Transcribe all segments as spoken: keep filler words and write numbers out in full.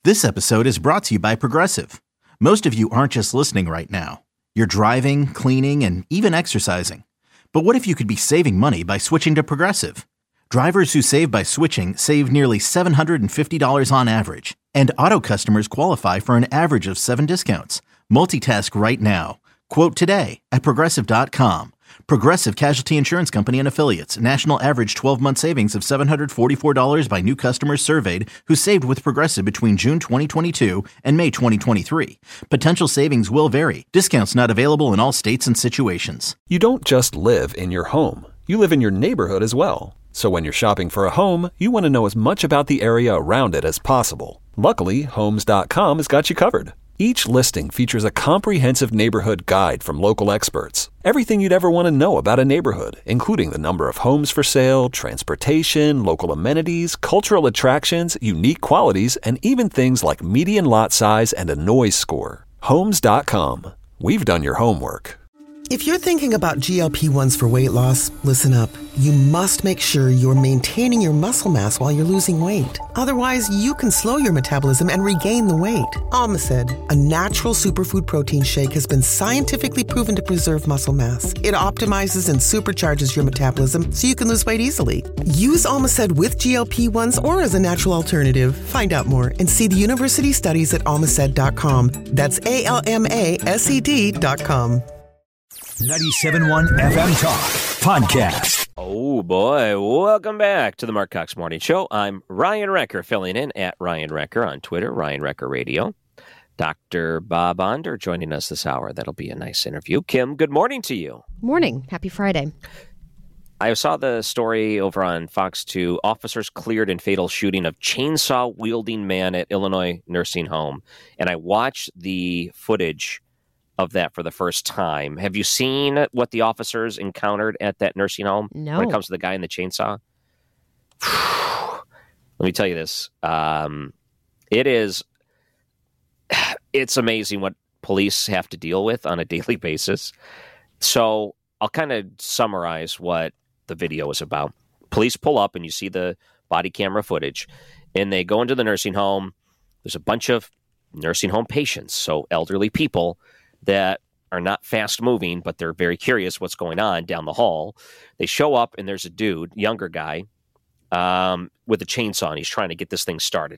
This episode is brought to you by Progressive. Most of you aren't just listening right now. You're driving, cleaning, and even exercising. But what if you could be saving money by switching to Progressive? Drivers who save by switching save nearly seven hundred fifty dollars on average. And auto customers qualify for an average of seven discounts. Multitask right now. Quote today at Progressive dot com. Progressive Casualty Insurance Company and Affiliates. National average twelve-month savings of seven hundred forty-four dollars by new customers surveyed who saved with Progressive between June twenty twenty-two and May twenty twenty-three. Potential savings will vary. Discounts not available in all states and situations. You don't just live in your home. You live in your neighborhood as well. So when you're shopping for a home, you want to know as much about the area around it as possible. Luckily, Homes dot com has got you covered. Each listing features a comprehensive neighborhood guide from local experts. Everything you'd ever want to know about a neighborhood, including the number of homes for sale, transportation, local amenities, cultural attractions, unique qualities, and even things like median lot size and a noise score. Homes dot com. We've done your homework. If you're thinking about G L P ones for weight loss, listen up. You must make sure you're maintaining your muscle mass while you're losing weight. Otherwise, you can slow your metabolism and regain the weight. Almacid, a natural superfood protein shake, has been scientifically proven to preserve muscle mass. It optimizes and supercharges your metabolism so you can lose weight easily. Use Almacid with G L P ones or as a natural alternative. Find out more and see the university studies at almacid dot com. That's A L M A S E D dot com. ninety-seven point one F M Talk Podcast. Oh boy, welcome back to the Mark Cox Morning Show. I'm Ryan Recker, filling in at Ryan Recker on Twitter, Ryan Recker Radio. Doctor Bob Onder joining us this hour. That'll be a nice interview. Kim, good morning to you. Morning. Happy Friday. I saw the story over on Fox two. Officers cleared in fatal shooting of chainsaw-wielding man at Illinois nursing home. And I watched the footage of that for the first time. Have you seen what the officers encountered at that nursing home? No. When it comes to the guy in the chainsaw? Let me tell you this. Um, it is, it's amazing what police have to deal with on a daily basis. So I'll kind of summarize what the video is about. Police pull up and you see the body camera footage and they go into the nursing home. There's a bunch of nursing home patients, so elderly people that are not fast moving, but they're very curious what's going on down the hall. They show up and there's a dude, younger guy, um, with a chainsaw, and he's trying to get this thing started.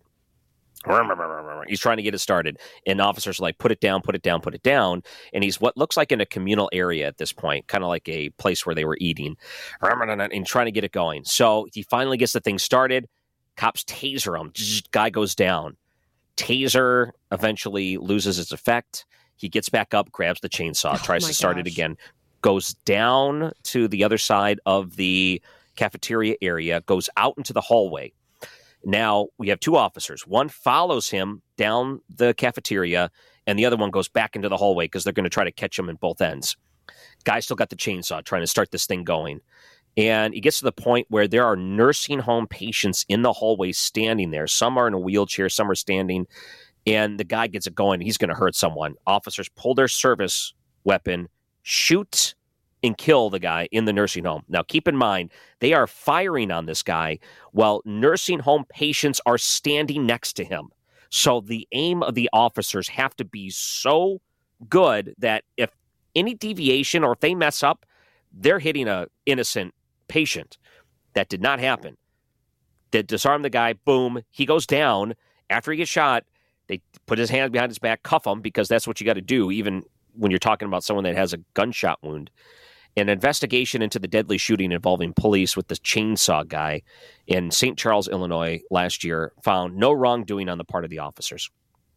He's trying to get it started. And officers are like, put it down, put it down, put it down. And he's what looks like in a communal area at this point, kind of like a place where they were eating, and trying to get it going. So he finally gets the thing started. Cops taser him. Guy goes down. Taser eventually loses its effect. He gets back up, grabs the chainsaw, tries oh to start gosh. it again, goes down to the other side of the cafeteria area, goes out into the hallway. Now we have two officers. One follows him down the cafeteria, and the other one goes back into the hallway because they're going to try to catch him in both ends. Guy still got the chainsaw, trying to start this thing going. And he gets to the point where there are nursing home patients in the hallway standing there. Some are in a wheelchair, some are standing. And the guy gets it going. He's going to hurt someone. Officers pull their service weapon, shoot, and kill the guy in the nursing home. Now, keep in mind, they are firing on this guy while nursing home patients are standing next to him. So the aim of the officers have to be so good that if any deviation or if they mess up, they're hitting an innocent patient. That did not happen. They disarm the guy. Boom. He goes down. After he gets shot, they put his hands behind his back, cuff him, because that's what you got to do, even when you're talking about someone that has a gunshot wound. An investigation into the deadly shooting involving police with the chainsaw guy in Saint Charles, Illinois, last year found no wrongdoing on the part of the officers.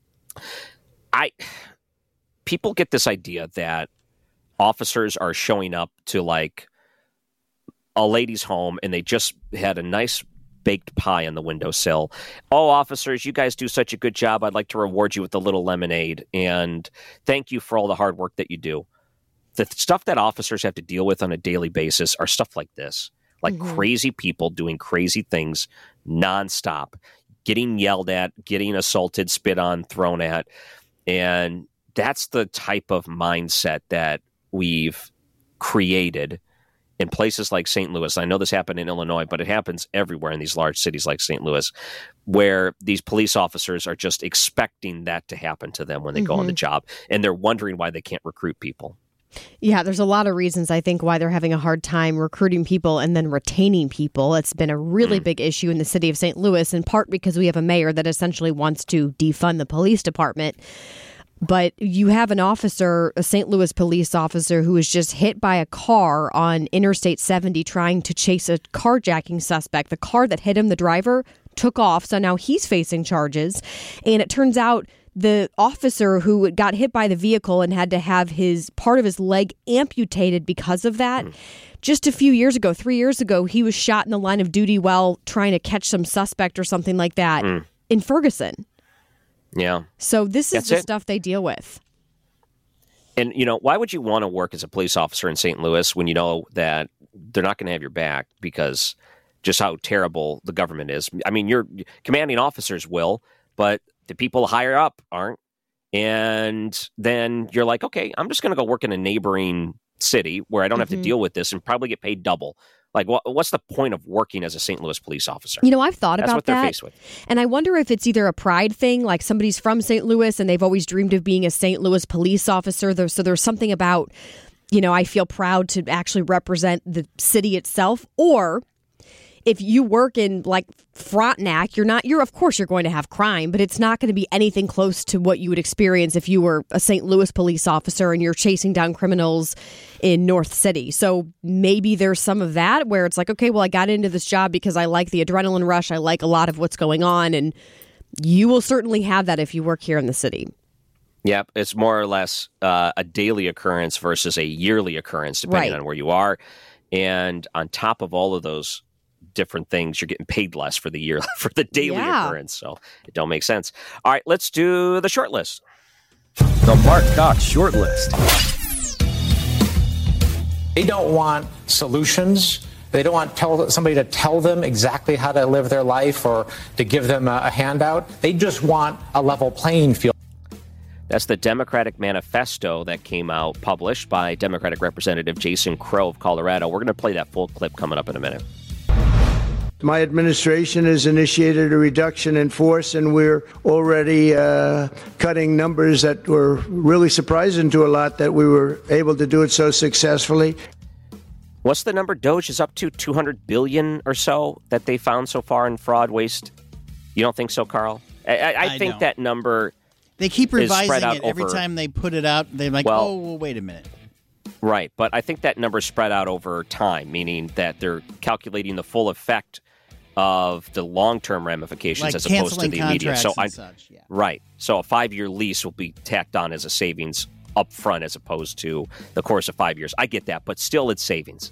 I people get this idea that officers are showing up to like a lady's home and they just had a nice baked pie on the windowsill. Oh, officers, you guys do such a good job. I'd like to reward you with a little lemonade. And thank you for all the hard work that you do. The stuff that officers have to deal with on a daily basis are stuff like this, like mm-hmm. crazy people doing crazy things nonstop, getting yelled at, getting assaulted, spit on, thrown at. And that's the type of mindset that we've created in places like Saint Louis. I know this happened in Illinois, but it happens everywhere in these large cities like Saint Louis, where these police officers are just expecting that to happen to them when they mm-hmm. go on the job, and they're wondering why they can't recruit people. Yeah, there's a lot of reasons, I think, why they're having a hard time recruiting people and then retaining people. It's been a really mm. big issue in the city of Saint Louis, in part because we have a mayor that essentially wants to defund the police department. But you have an officer, a Saint Louis police officer, who was just hit by a car on Interstate seventy trying to chase a carjacking suspect. The car that hit him, the driver, took off. So now he's facing charges. And it turns out the officer who got hit by the vehicle and had to have his part of his leg amputated because of that. Mm. Just a few years ago, three years ago, he was shot in the line of duty while trying to catch some suspect or something like that mm. in Ferguson. Yeah. So this is That's the it. stuff they deal with. And, you know, why would you want to work as a police officer in Saint Louis when you know that they're not going to have your back because just how terrible the government is? I mean, your commanding officers will, but the people higher up aren't. And then you're like, okay, I'm just going to go work in a neighboring city where I don't mm-hmm. have to deal with this and probably get paid double. Like, what, what's the point of working as a Saint Louis police officer? You know, I've thought That's about what they're that. Faced with. And I wonder if it's either a pride thing, like somebody's from Saint Louis and they've always dreamed of being a Saint Louis police officer. There, so there's something about, you know, I feel proud to actually represent the city itself. Or if you work in like Frontenac, you're not, you're, of course, you're going to have crime, but it's not going to be anything close to what you would experience if you were a Saint Louis police officer and you're chasing down criminals in North City. So maybe there's some of that where it's like, okay, well, I got into this job because I like the adrenaline rush. I like a lot of what's going on. And you will certainly have that if you work here in the city. Yep. It's more or less uh, a daily occurrence versus a yearly occurrence, depending right. on where you are. And on top of all of those different things, you're getting paid less for the year, for the daily yeah. occurrence. So it don't make sense. All right, let's do the short list. The Mark Cox short list. They don't want solutions. They don't want tell, somebody to tell them exactly how to live their life or to give them a, a handout. They just want a level playing field. That's the Democratic Manifesto that came out, published by Democratic Representative Jason Crow of Colorado. We're going to play that full clip coming up in a minute. My administration has initiated a reduction in force, and we're already uh, cutting numbers that were really surprising to a lot that we were able to do it so successfully. What's the number Doge is up to? two hundred billion or so that they found so far in fraud, waste? You don't think so, Carl? I, I, I, I think don't. that number They keep revising it over, every time they put it out. They're like, well, oh, well, wait a minute. Right, but I think that number is spread out over time, meaning that they're calculating the full effect of the long-term ramifications like as opposed to the immediate. So I, such, yeah. Right. So a five-year lease will be tacked on as a savings up front as opposed to the course of five years. I get that, but still it's savings.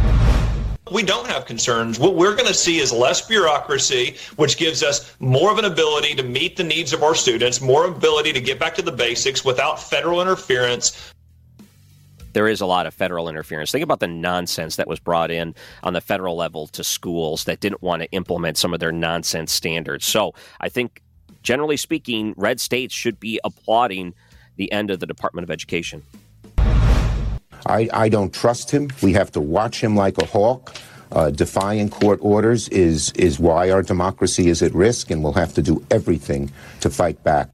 We don't have concerns. What we're going to see is less bureaucracy, which gives us more of an ability to meet the needs of our students, more ability to get back to the basics without federal interference. There is a lot of federal interference. Think about the nonsense that was brought in on the federal level to schools that didn't want to implement some of their nonsense standards. So I think, generally speaking, red states should be applauding the end of the Department of Education. I, I don't trust him. We have to watch him like a hawk. Uh, defying court orders is, is why our democracy is at risk, and we'll have to do everything to fight back.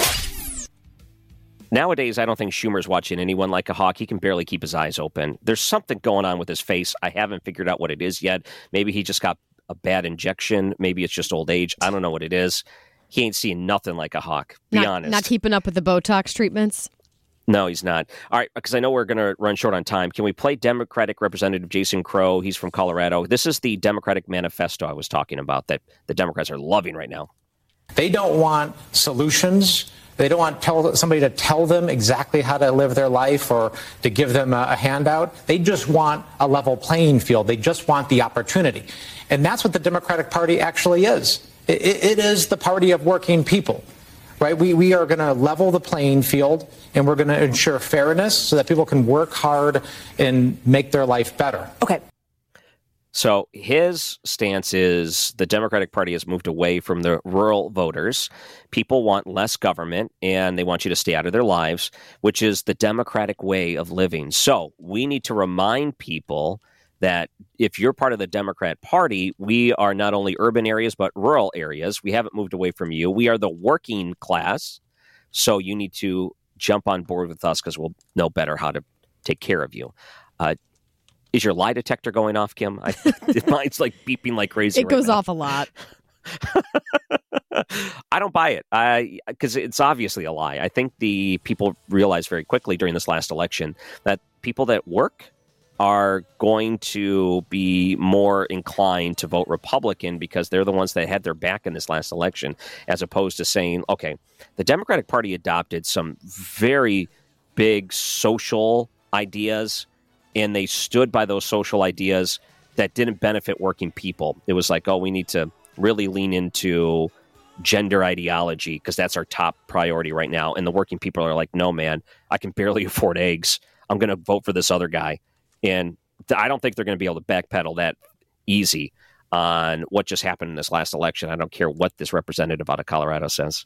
Nowadays, I don't think Schumer's watching anyone like a hawk. He can barely keep his eyes open. There's something going on with his face. I haven't figured out what it is yet. Maybe he just got a bad injection. Maybe it's just old age. I don't know what it is. He ain't seeing nothing like a hawk. Be not, honest. Not keeping up with the Botox treatments? No, he's not. All right, because I know we're going to run short on time. Can we play Democratic Representative Jason Crow? He's from Colorado. This is the Democratic Manifesto I was talking about that the Democrats are loving right now. They don't want solutions. They don't want tell, somebody to tell them exactly how to live their life or to give them a, a handout. They just want a level playing field. They just want the opportunity. And that's what the Democratic Party actually is. It, it is the party of working people, right? We, we are going to level the playing field, and we're going to ensure fairness so that people can work hard and make their life better. Okay. So his stance is the Democratic Party has moved away from the rural voters. People want less government, and they want you to stay out of their lives, which is the Democratic way of living. So we need to remind people that if you're part of the Democrat Party, we are not only urban areas, but rural areas. We haven't moved away from you. We are the working class. So you need to jump on board with us because we'll know better how to take care of you. Uh, is your lie detector going off, Kim? I, mine's like beeping like crazy. It right goes now. off a lot. I don't buy it I because it's obviously a lie. I think the people realized very quickly during this last election that people that work are going to be more inclined to vote Republican because they're the ones that had their back in this last election, as opposed to saying, okay, the Democratic Party adopted some very big social ideas, and they stood by those social ideas that didn't benefit working people. It was like, oh, we need to really lean into gender ideology because that's our top priority right now. And the working people are like, no, man, I can barely afford eggs. I'm going to vote for this other guy. And I don't think they're going to be able to backpedal that easy on what just happened in this last election. I don't care what this representative out of Colorado says.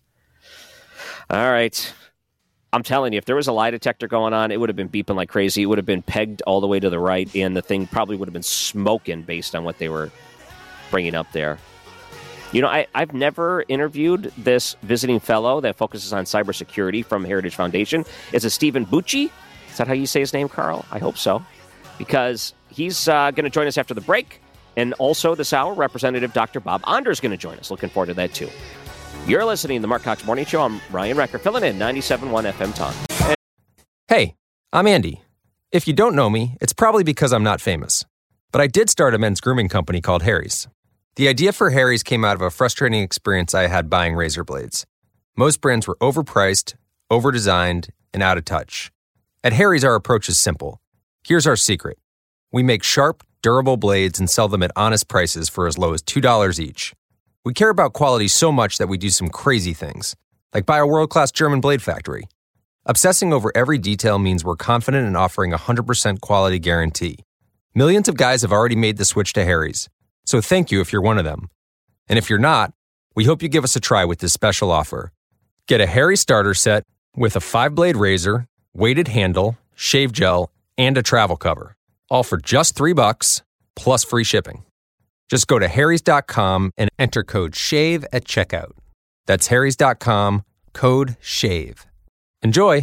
All right. I'm telling you, if there was a lie detector going on, it would have been beeping like crazy. It would have been pegged all the way to the right, and the thing probably would have been smoking based on what they were bringing up there. You know, I, I've never interviewed this visiting fellow that focuses on cybersecurity from Heritage Foundation. Is it Stephen Bucci? Is that how you say his name, Carl? I hope so. Because he's uh, going to join us after the break. And also this hour, Representative Doctor Bob Onder is going to join us. Looking forward to that, too. You're listening to the Mark Cox Morning Show. I'm Ryan Recker, filling in ninety-seven point one F M Talk. Hey, I'm Andy. If you don't know me, it's probably because I'm not famous. But I did start a men's grooming company called Harry's. The idea for Harry's came out of a frustrating experience I had buying razor blades. Most brands were overpriced, overdesigned, and out of touch. At Harry's, our approach is simple. Here's our secret. We make sharp, durable blades and sell them at honest prices for as low as two dollars each. We care about quality so much that we do some crazy things, like buy a world-class German blade factory. Obsessing over every detail means we're confident in offering a one hundred percent quality guarantee. Millions of guys have already made the switch to Harry's, so thank you if you're one of them. And if you're not, we hope you give us a try with this special offer. Get a Harry's starter set with a five-blade razor, weighted handle, shave gel, and a travel cover, all for just three bucks plus free shipping. Just go to harrys dot com and enter code SHAVE at checkout. That's harrys dot com, code SHAVE. Enjoy!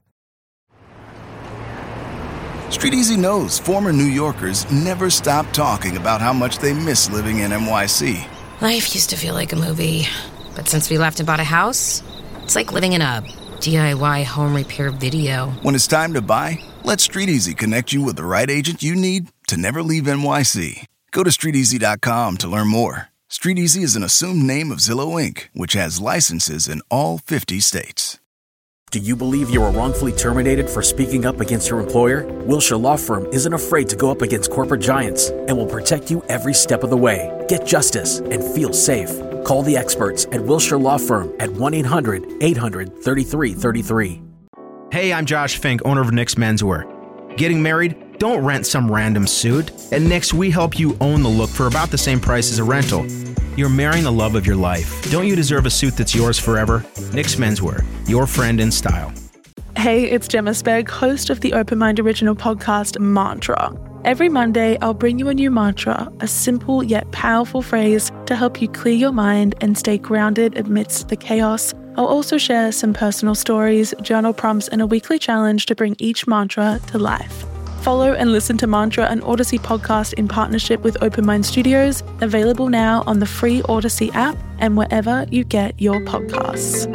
Street Easy knows former New Yorkers never stop talking about how much they miss living in N Y C. Life used to feel like a movie, but since we left and bought a house, it's like living in a D I Y home repair video. When it's time to buy, let Street Easy connect you with the right agent you need to never leave N Y C. Go to street easy dot com to learn more. Street Easy is an assumed name of Zillow Incorporated, which has licenses in all fifty states. Do you believe you were wrongfully terminated for speaking up against your employer? Wilshire Law Firm isn't afraid to go up against corporate giants and will protect you every step of the way. Get justice and feel safe. Call the experts at Wilshire Law Firm at one eight hundred eight hundred thirty-three thirty-three. Hey, I'm Josh Fink, owner of Nick's Menswear. Getting married? Don't rent some random suit. At Nick's, we help you own the look for about the same price as a rental. You're marrying the love of your life. Don't you deserve a suit that's yours forever? Nick's Menswear, your friend in style. Hey, it's Gemma Spegg, host of the Open Mind original podcast, Mantra. Every Monday, I'll bring you a new mantra, a simple yet powerful phrase to help you clear your mind and stay grounded amidst the chaos. I'll also share some personal stories, journal prompts, and a weekly challenge to bring each mantra to life. Follow and listen to Mantra, an Odyssey podcast in partnership with Open Mind Studios, available now on the free Odyssey app and wherever you get your podcasts.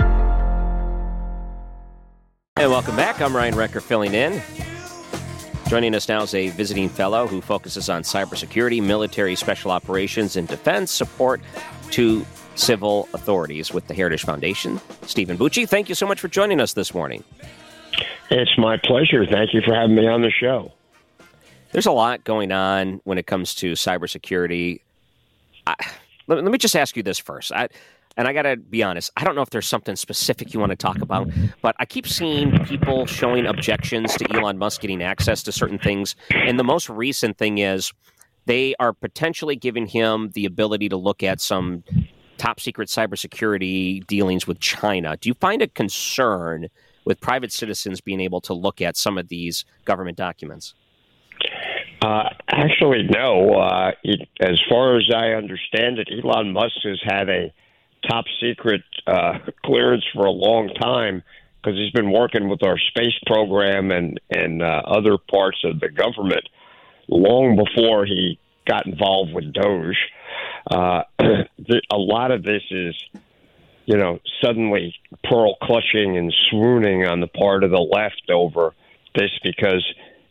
And welcome back. I'm Ryan Recker filling in. Joining us now is a visiting fellow who focuses on cybersecurity, military special operations, and defense support to civil authorities with the Heritage Foundation. Stephen Bucci, thank you so much for joining us this morning. It's my pleasure. Thank you for having me on the show. There's a lot going on when it comes to cybersecurity. I, let, let me just ask you this first. I, and I got to be honest, I don't know if there's something specific you want to talk about, but I keep seeing people showing objections to Elon Musk getting access to certain things. And the most recent thing is they are potentially giving him the ability to look at some top secret cybersecurity dealings with China. Do you find a concern with private citizens being able to look at some of these government documents? Uh, actually, no. Uh, it, as far as I understand it, Elon Musk has had a top secret uh, clearance for a long time because he's been working with our space program and, and uh, other parts of the government long before he got involved with Doge. Uh, a lot of this is, you know, suddenly pearl clutching and swooning on the part of the left over this because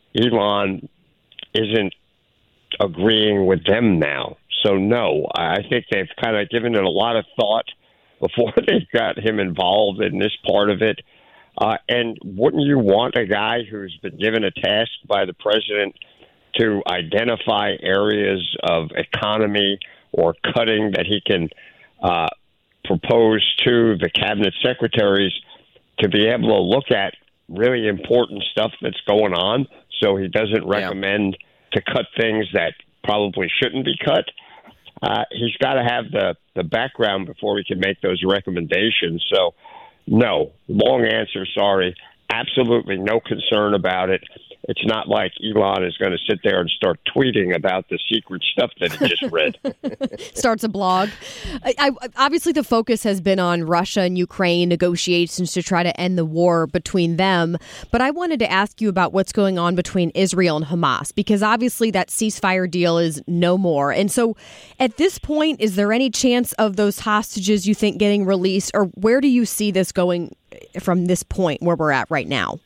Elon isn't agreeing with them now. So, no, I think they've kind of given it a lot of thought before they got him involved in this part of it. Uh, and wouldn't you want a guy who's been given a task by the president to identify areas of economy or cutting that he can uh, propose to the cabinet secretaries to be able to look at really important stuff that's going on so he doesn't recommend yeah. to cut things that probably shouldn't be cut? Uh, he's got to have the, the background before he can make those recommendations. So, no, long answer, sorry. Absolutely no concern about it. It's not like Elon is going to sit there and start tweeting about the secret stuff that he just read. Starts a blog. I, I, obviously, the focus has been on Russia and Ukraine negotiations to try to end the war between them. But I wanted to ask you about what's going on between Israel and Hamas, because obviously that ceasefire deal is no more. And so at this point, is there any chance of those hostages you think getting released, or where do you see this going from this point where we're at right now?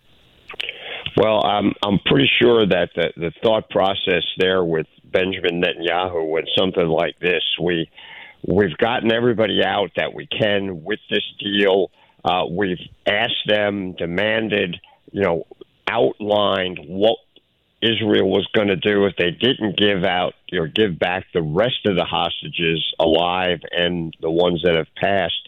Well, I'm I'm pretty sure that the, the thought process there with Benjamin Netanyahu when something like this, we we've gotten everybody out that we can with this deal. Uh, we've asked them, demanded, you know, outlined what Israel was going to do if they didn't give out or give back the rest of the hostages alive and the ones that have passed.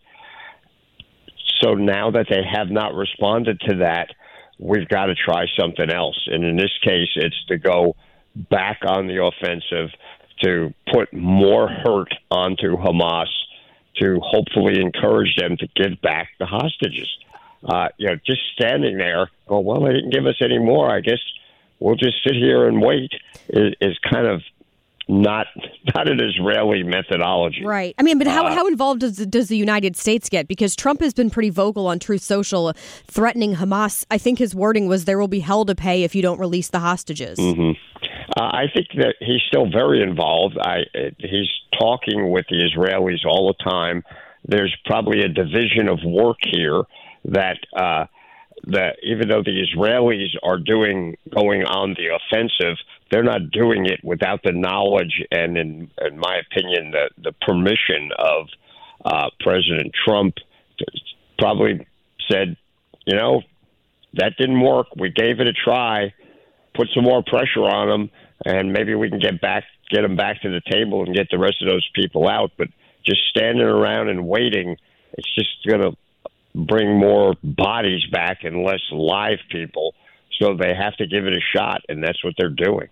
So now that they have not responded to that, we've got to try something else. And in this case, it's to go back on the offensive, to put more hurt onto Hamas, to hopefully encourage them to give back the hostages. Uh, you know, just standing there, oh, well, they didn't give us any more. I guess we'll just sit here and wait is, is kind of not not an Israeli methodology. Right. I mean, but how, uh, how involved does, does the United States get? Because Trump has been pretty vocal on Truth Social, threatening Hamas. I think his wording was there will be hell to pay if you don't release the hostages. Mm-hmm. Uh, I think that he's still very involved. I, he's talking with the Israelis all the time. There's probably a division of work here that uh, that even though the Israelis are doing going on the offensive, they're not doing it without the knowledge and, in, in my opinion, the, the permission of uh, President Trump. Probably said, you know, that didn't work. We gave it a try. Put some more pressure on them, and maybe we can get back, get them back to the table and get the rest of those people out. But just standing around and waiting, it's just going to bring more bodies back and less live people. So they have to give it a shot, and that's what they're doing.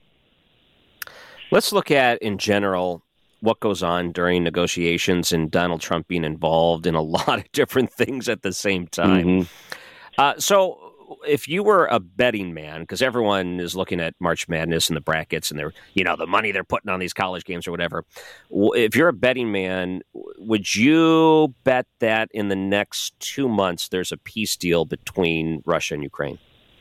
Let's look at, in general, what goes on during negotiations and Donald Trump being involved in a lot of different things at the same time. Mm-hmm. Uh, so if you were a betting man, because everyone is looking at March Madness and the brackets and they're, you know, the money they're putting on these college games or whatever. If you're a betting man, would you bet that in the next two months there's a peace deal between Russia and Ukraine?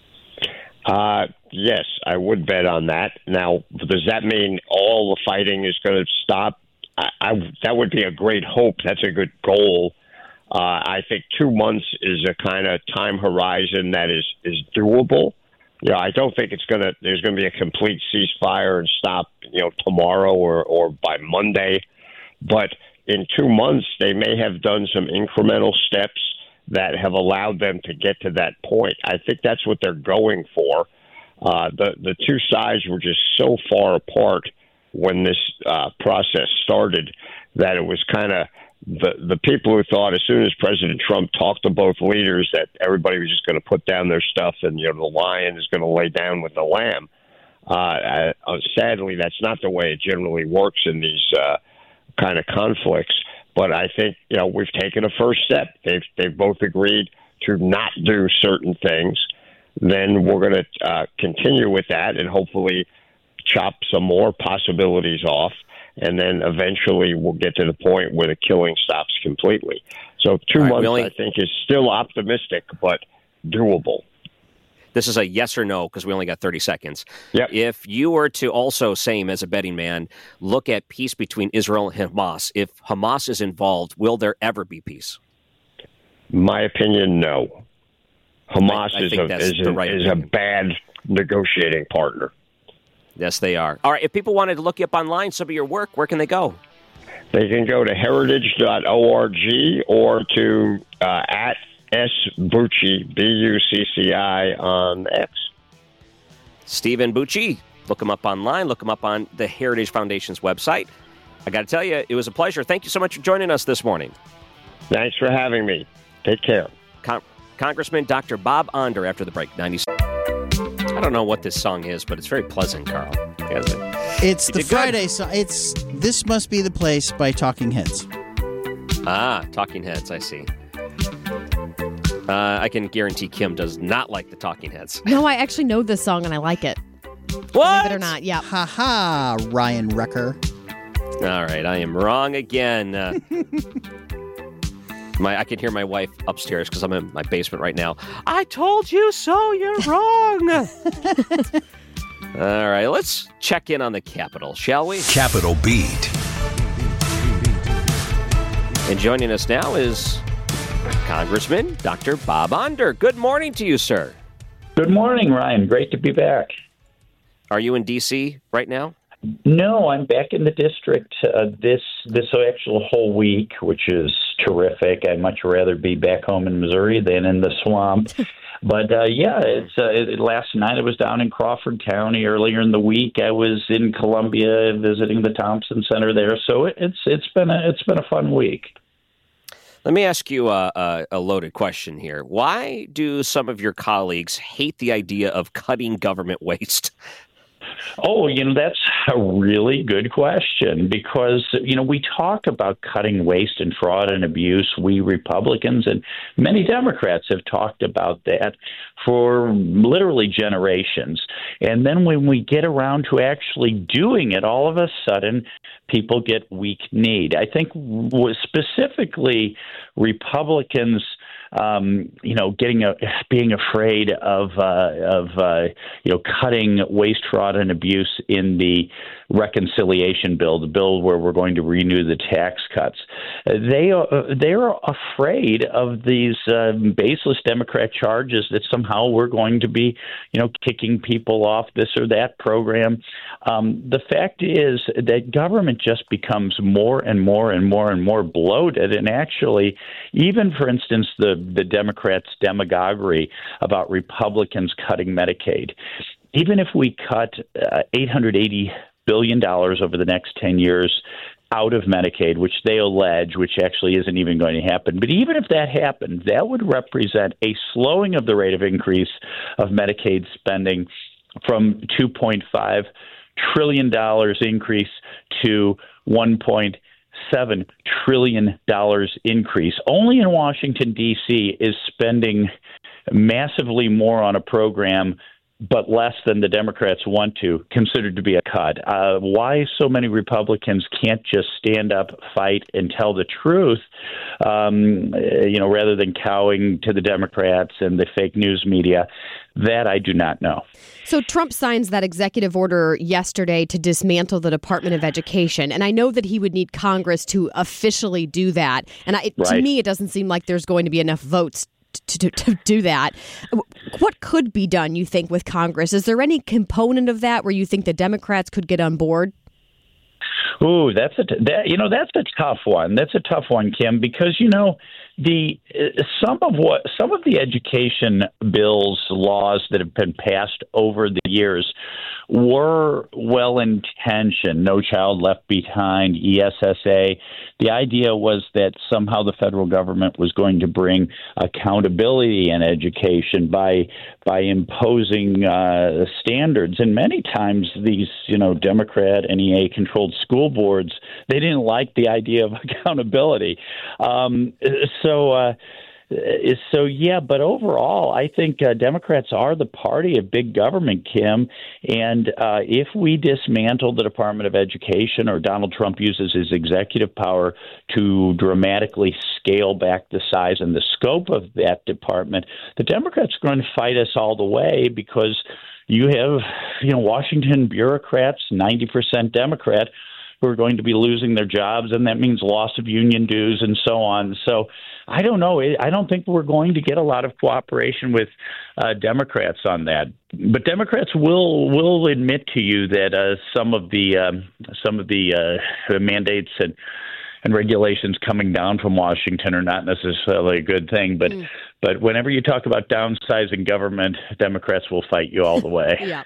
Uh, yes, I would bet on that. Now, does that mean all the fighting is going to stop? I, I, that would be a great hope. That's a good goal. Uh, I think two months is a kind of time horizon that is, is doable. You know, I don't think it's going to, there's going to be a complete ceasefire and stop, you know, tomorrow or, or by Monday. But in two months, they may have done some incremental steps that have allowed them to get to that point. I think that's what they're going for. Uh, the, the two sides were just so far apart when this uh, process started that it was kind of the, the people who thought as soon as President Trump talked to both leaders that everybody was just going to put down their stuff and, you know, the lion is going to lay down with the lamb. Uh, uh, sadly, that's not the way it generally works in these uh, kind of conflicts. But I think, you know, we've taken a first step. They've they've both agreed to not do certain things. Then we're going to uh, continue with that and hopefully chop some more possibilities off, and then eventually we'll get to the point where the killing stops completely. So two All right, months, only... I think, is still optimistic, but doable. This is a yes or no because we only got thirty seconds. Yep. If you were to also, same as a betting man, look at peace between Israel and Hamas, if Hamas is involved, will there ever be peace? My opinion, no. Hamas I, I is, think a, that's is, the a, right is a opinion. bad negotiating partner. Yes, they are. All right, if people wanted to look you up online, some of your work, where can they go? They can go to heritage dot org or to uh, at S. Bucci, B U C C I, on X. Stephen Bucci. Look him up online. Look him up on the Heritage Foundation's website. I got to tell you, it was a pleasure. Thank you so much for joining us this morning. Thanks for having me. Take care. Con- Congressman Doctor Bob Onder after the break. ninety-seven. I don't know what this song is, but it's very pleasant, Carl. It's You the did Friday song. It's This Must Be the Place by Talking Heads. Ah, Talking Heads, I see. Uh, I can guarantee Kim does not like the Talking Heads. No, I actually know this song and I like it. What? Believe it or not, yeah. Ha ha, Ryan Wrecker. All right, I am wrong again. Uh, my, I can hear my wife upstairs because I'm in my basement right now. I told you so, you're wrong. All right, let's check in on the Capitol, shall we? Capitol Beat. And joining us now is Congressman Doctor Bob Onder. Good morning to you, sir. Good morning, Ryan. Great to be back. Are you in D C right now? No, I'm back in the district uh, this this actual whole week, which is terrific. I'd much rather be back home in Missouri than in the swamp. But uh, yeah, it's uh, it, last night I was down in Crawford County. Earlier in the week, I was in Columbia visiting the Thompson Center there. So it, it's it's been a it's been a fun week. Let me ask you a, a, a loaded question here. Why do some of your colleagues hate the idea of cutting government waste? Oh, you know, that's a really good question because, you know, we talk about cutting waste and fraud and abuse. We Republicans and many Democrats have talked about that for literally generations. And then when we get around to actually doing it, all of a sudden people get weak-kneed. I think specifically Republicans Um, you know, getting a, being afraid of uh, of uh, you know cutting waste, fraud, and abuse in the reconciliation bill, the bill where we're going to renew the tax cuts. They are they are afraid of these uh, baseless Democrat charges that somehow we're going to be, you know, kicking people off this or that program. Um, the fact is that government just becomes more and more and more and more bloated, and actually, even for instance, the the Democrats' demagoguery about Republicans cutting Medicaid. Even if we cut uh, eight hundred eighty billion dollars over the next ten years out of Medicaid, which they allege, which actually isn't even going to happen. But even if that happened, that would represent a slowing of the rate of increase of Medicaid spending from two point five trillion dollars increase to one point seven trillion dollars increase. Only in Washington, D C is spending massively more on a program but less than the Democrats want to, considered to be a cut. Uh, why so many Republicans can't just stand up, fight, and tell the truth, um, you know, rather than cowing to the Democrats and the fake news media, that I do not know. So Trump signs that executive order yesterday to dismantle the Department of Education. And I know that he would need Congress to officially do that. And I, right. to me, it doesn't seem like there's going to be enough votes To, to, to do that. What could be done, you think, with Congress? Is there any component of that where you think the Democrats could get on board? Ooh, that's a t- that you know that's a tough one. That's a tough one, Kim, because you know the uh, some of what some of the education bills, laws that have been passed over the years were well intentioned. No Child Left Behind, E S S A. The idea was that somehow the federal government was going to bring accountability in education by by imposing uh, standards. And many times these, you know, Democrat N E A-controlled school boards, they didn't like the idea of accountability. Um, so. Uh, So, yeah, but overall, I think uh, Democrats are the party of big government, Kim. And uh, if we dismantle the Department of Education, or Donald Trump uses his executive power to dramatically scale back the size and the scope of that department, the Democrats are going to fight us all the way, because you have, you know, Washington bureaucrats, ninety percent Democrat, who are going to be losing their jobs, and that means loss of union dues and so on. So I don't know. I don't think we're going to get a lot of cooperation with uh, Democrats on that. But Democrats will will admit to you that uh, some of the um, some of the uh, mandates and and regulations coming down from Washington are not necessarily a good thing. But mm. but whenever you talk about downsizing government, Democrats will fight you all the way. Yeah.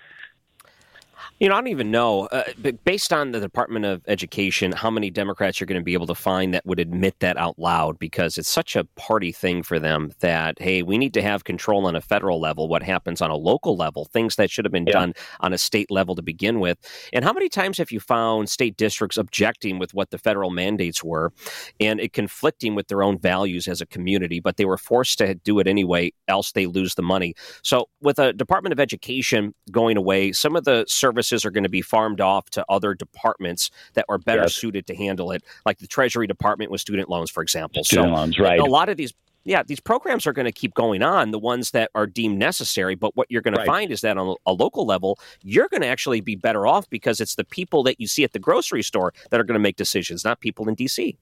You know, I don't even know, uh, but based on the Department of Education, how many Democrats you're going to be able to find that would admit that out loud, because it's such a party thing for them that, hey, we need to have control on a federal level, what happens on a local level, things that should have been yeah. done on a state level to begin with. And how many times have you found state districts objecting with what the federal mandates were and it conflicting with their own values as a community, but they were forced to do it anyway, else they lose the money. So with a Department of Education going away, some of the services are going to be farmed off to other departments that are better yes. suited to handle it, like the Treasury Department with student loans, for example. Student so loans, right. A lot of these, yeah, these programs are going to keep going on, the ones that are deemed necessary. But what you're going right. to find is that on a local level, you're going to actually be better off, because it's the people that you see at the grocery store that are going to make decisions, not people in D C.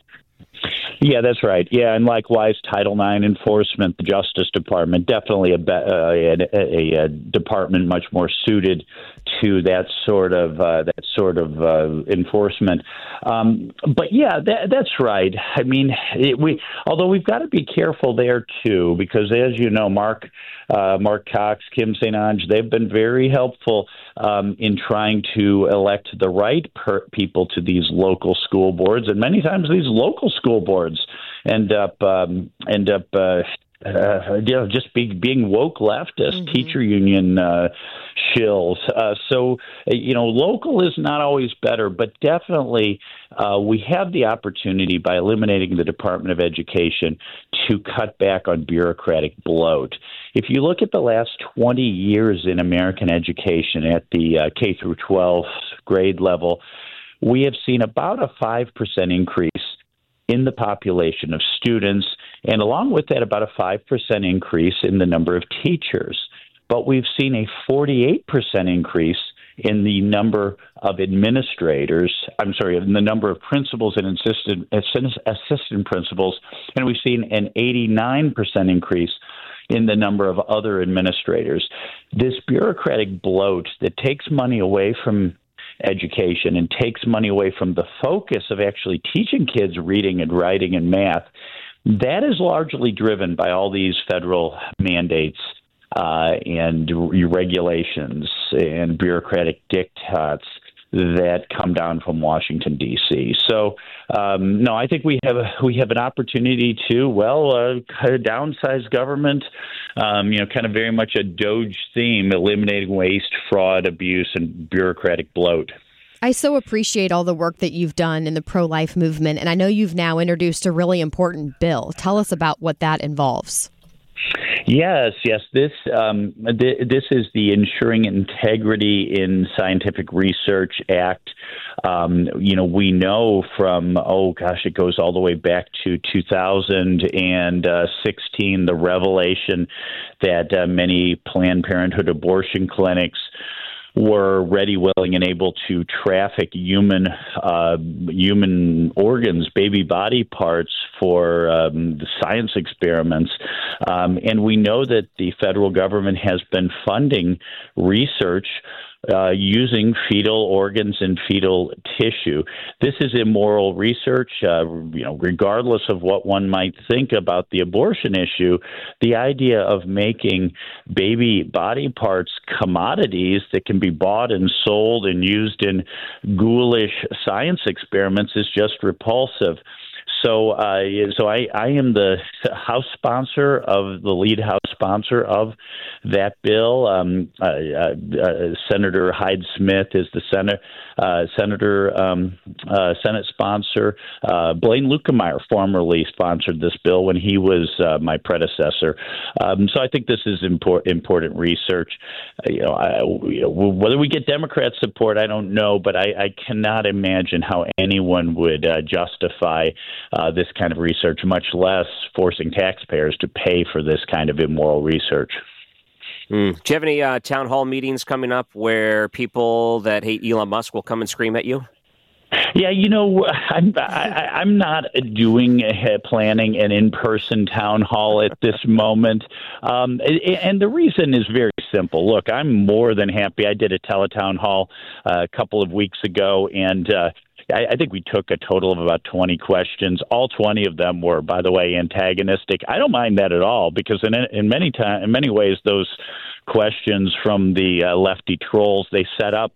Yeah, that's right. Yeah, and likewise, Title nine enforcement, the Justice Department, definitely a, a, a, a department much more suited to that sort of uh, that sort of uh, enforcement. Um, but yeah, that, that's right. I mean, it, we although we've got to be careful there too, because as you know, Mark uh, Mark Cox, Kim Saint Onge, they've been very helpful um, in trying to elect the right per- people to these local school boards, and many times these local school boards end up um, end up uh, uh, you know, just be, being woke leftist mm-hmm. teacher union uh, shills. Uh, so you know, local is not always better, but definitely uh, we have the opportunity by eliminating the Department of Education to cut back on bureaucratic bloat. If you look at the last twenty years in American education at the uh, K through twelve grade level, we have seen about a five percent increase in the population of students, and along with that, about a five percent increase in the number of teachers. But we've seen a forty-eight percent increase in the number of administrators, I'm sorry, in the number of principals and assistant, assistant principals, and we've seen an eighty-nine percent increase in the number of other administrators. This bureaucratic bloat that takes money away from education and takes money away from the focus of actually teaching kids reading and writing and math, that is largely driven by all these federal mandates uh, and regulations and bureaucratic diktats that come down from Washington, D C. So, um, no, I think we have a, we have an opportunity to, well, uh, kind of downsize government, um, you know, kind of very much a Doge theme, eliminating waste, fraud, abuse, and bureaucratic bloat. I so appreciate all the work that you've done in the pro-life movement, and I know you've now introduced a really important bill. Tell us about what that involves. Yes, yes. This um, th- this is the Ensuring Integrity in Scientific Research Act. Um, you know, we know from, oh gosh, it goes all the way back to two thousand sixteen, the revelation that uh, many Planned Parenthood abortion clinics were ready, willing, and able to traffic human uh, human organs, baby body parts for um, the science experiments. Um, and we know that the federal government has been funding research Uh, using fetal organs and fetal tissue. This is immoral research. Uh, you know, regardless of what one might think about the abortion issue, the idea of making baby body parts commodities that can be bought and sold and used in ghoulish science experiments is just repulsive. So, uh, so I, I am the House sponsor of the lead House co-sponsor of that bill. Um, uh, uh, uh, Senator Hyde Smith is the Senate, uh, Senator um, uh, Senate sponsor. Uh, Blaine Luetkemeyer formerly sponsored this bill when he was uh, my predecessor. Um, so I think this is import, important research. Uh, you know, I, you know, whether we get Democrat support, I don't know, but I, I cannot imagine how anyone would uh, justify uh, this kind of research, much less forcing taxpayers to pay for this kind of immoral research. Mm. Do you have any uh, town hall meetings coming up where people that hate Elon Musk will come and scream at you? Yeah, you know, I'm I, I'm not doing uh, planning an in-person town hall at this moment, um, and the reason is very simple. Look, I'm more than happy. I did a teletown hall uh, a couple of weeks ago, and uh, I, I think we took a total of about twenty questions. All twenty of them were, by the way, antagonistic. I don't mind that at all, because in in many time, in many ways, those questions from the uh, lefty trolls, they set up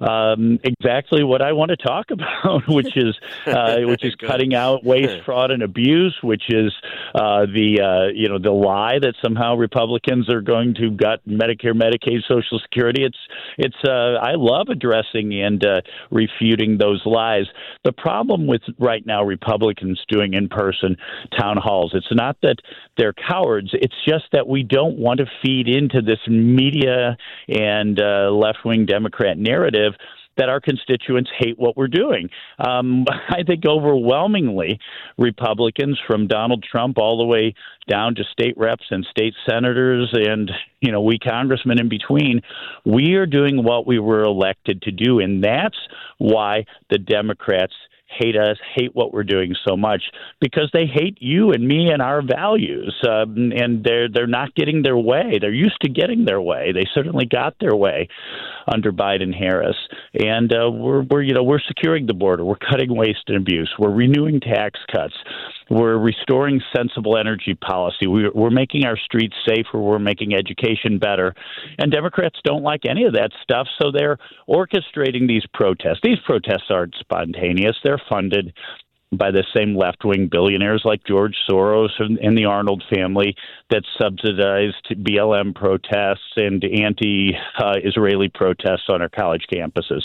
um, exactly what I want to talk about, which is uh, which is cutting out waste, fraud, and abuse, which is uh, the uh, you know the lie that somehow Republicans are going to gut Medicare, Medicaid, Social Security. It's it's uh, I love addressing and uh, refuting those lies. The problem with right now Republicans doing in-person town halls, it's not that they're cowards. It's just that we don't want to feed into this media and uh, left-wing Democrat narrative that our constituents hate what we're doing. Um, I think overwhelmingly Republicans, from Donald Trump all the way down to state reps and state senators and, you know, we congressmen in between, we are doing what we were elected to do. And that's why the Democrats hate us, hate what we're doing so much, because they hate you and me and our values, um, and they're they're not getting their way. They're used to getting their way. They certainly got their way under Biden-Harris, and uh, we're we're you know we're securing the border. We're cutting waste and abuse. We're renewing tax cuts. We're restoring sensible energy policy. We're, we're making our streets safer. We're making education better. And Democrats don't like any of that stuff, so they're orchestrating these protests. These protests aren't spontaneous. They're funded by the same left-wing billionaires like George Soros and, and the Arnold family that subsidized B L M protests and anti-Israeli uh, protests on our college campuses.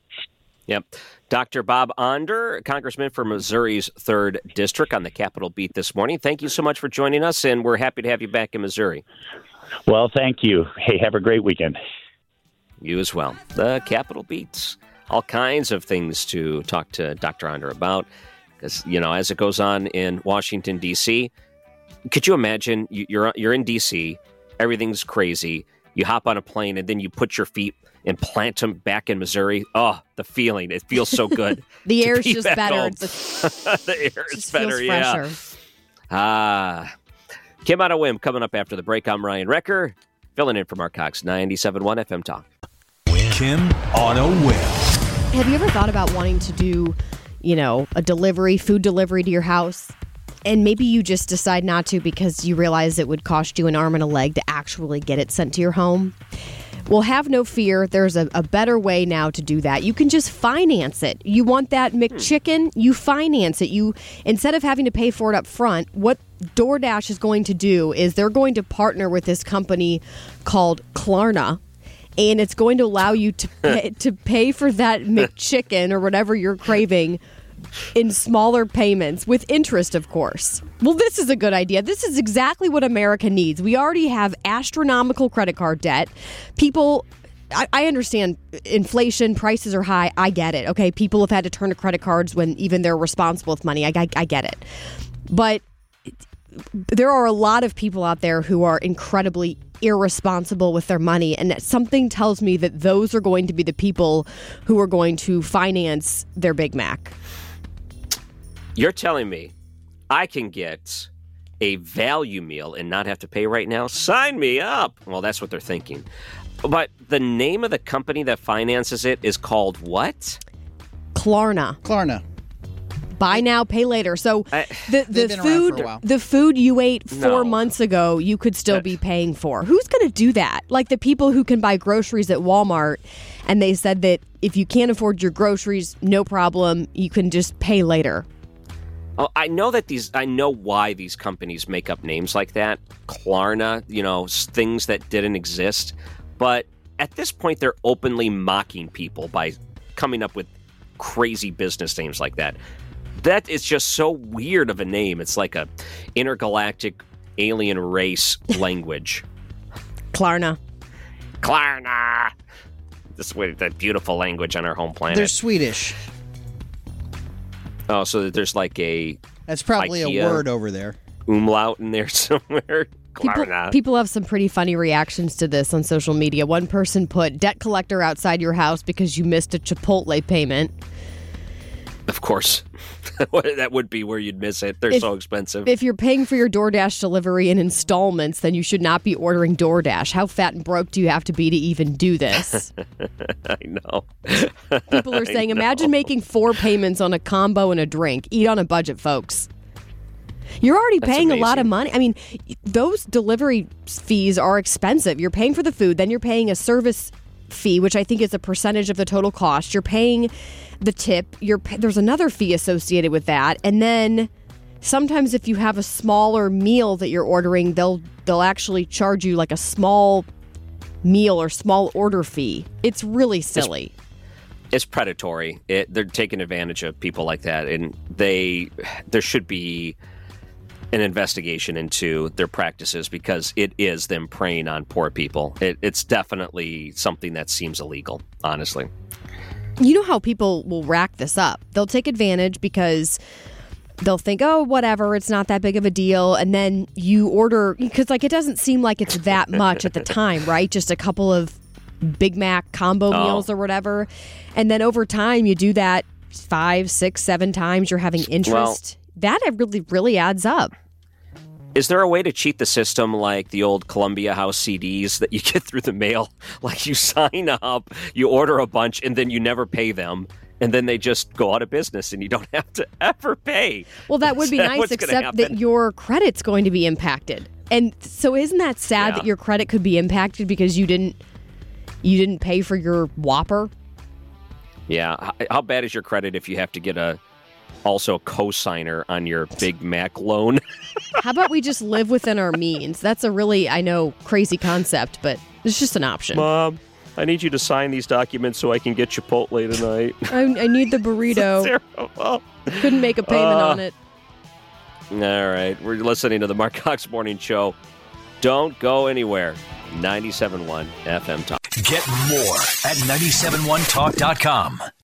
Yep. Doctor Bob Onder, Congressman for Missouri's third District, on the Capitol Beat this morning. Thank you so much for joining us, and we're happy to have you back in Missouri. Well, thank you. Hey, have a great weekend. You as well. The Capitol Beats. All kinds of things to talk to Doctor Onder about, because, you know, as it goes on in Washington, D C, could you imagine you're, you're in D C, everything's crazy, you hop on a plane, and then you put your feet and plant them back in Missouri. Oh, the feeling. It feels so good. The air's be just better. The air is better, yeah. Ah. Kim on a Whim coming up after the break. I'm Ryan Recker, filling in for Mark Cox, ninety-seven point one F M Talk. Kim on a Whim. Have you ever thought about wanting to do, you know, a delivery, food delivery to your house? And maybe you just decide not to because you realize it would cost you an arm and a leg to actually get it sent to your home? Well, have no fear. There's a, a better way now to do that. You can just finance it. You want that McChicken? You finance it. You instead of having to pay for it up front, what DoorDash is going to do is they're going to partner with this company called Klarna, and it's going to allow you to pay, to pay for that McChicken or whatever you're craving in smaller payments with interest, of course. Well, this is a good idea. This is exactly what America needs. We already have astronomical credit card debt. People, I, I understand inflation, prices are high. I get it. Okay, people have had to turn to credit cards when even they're responsible with money. I, I, I get it. But there are a lot of people out there who are incredibly irresponsible with their money, and something tells me that those are going to be the people who are going to finance their Big Mac. You're telling me I can get a value meal and not have to pay right now? Sign me up. Well, that's what they're thinking. But the name of the company that finances it is called what? Klarna. Klarna. Buy now, pay later. So I, the the food the food you ate four no. months ago, you could still be paying for. Who's going to do that? Like the people who can buy groceries at Walmart, and they said that if you can't afford your groceries, no problem, you can just pay later. Oh, I know that these. I know why these companies make up names like that. Klarna, you know, things that didn't exist. But at this point, they're openly mocking people by coming up with crazy business names like that. That is just so weird of a name. It's like a intergalactic alien race language. Klarna. Klarna. This way, that beautiful language on our home planet. They're Swedish. Oh, so there's like a That's probably IKEA a word over there. Umlaut in there somewhere. People, people have some pretty funny reactions to this on social media. One person put, debt collector outside your house because you missed a Chipotle payment. Of course. That would be where you'd miss it. They're If- so expensive. If you're paying for your DoorDash delivery in installments, then you should not be ordering DoorDash. How fat and broke do you have to be to even do this? I know. People are saying, imagine making four payments on a combo and a drink. Eat on a budget, folks. You're already That's paying a lot of amazing. money. I mean, those delivery fees are expensive. You're paying for the food, then you're paying a service fee, which I think is a percentage of the total cost. You're paying the tip. You're pa- there's another fee associated with that, and then sometimes if you have a smaller meal that you're ordering, they'll they'll actually charge you like a small meal or small order fee. It's really silly. It's predatory. It, they're taking advantage of people like that, and they there should be an investigation into their practices because it is them preying on poor people. It, it's definitely something that seems illegal, honestly. You know how people will rack this up. They'll take advantage because they'll think, oh, whatever, it's not that big of a deal. And then you order, because like it doesn't seem like it's that much at the time, right? Just a couple of Big Mac combo Oh. meals or whatever. And then over time, you do that five, six, seven times. You're having interest. That really, really adds up. Is there a way to cheat the system like the old Columbia House C Ds that you get through the mail? Like you sign up, you order a bunch, and then you never pay them, and then they just go out of business, and you don't have to ever pay. Well, that would be Is that nice, what's gonna except that happen? your credit's going to be impacted. And so isn't that sad Yeah. that your credit could be impacted because you didn't you didn't pay for your Whopper? Yeah. H- How bad is your credit if you have to get a also a co-signer on your Big Mac loan? How about we just live within our means? That's a really, I know, crazy concept, but it's just an option. Mom, I need you to sign these documents so I can get Chipotle tonight. I, I need the burrito. Terrible. Couldn't make a payment Uh, on it. All right. We're listening to the Mark Cox Morning Show. Don't go anywhere. ninety-seven point one F M Talk. Get more at nine seven one talk dot com.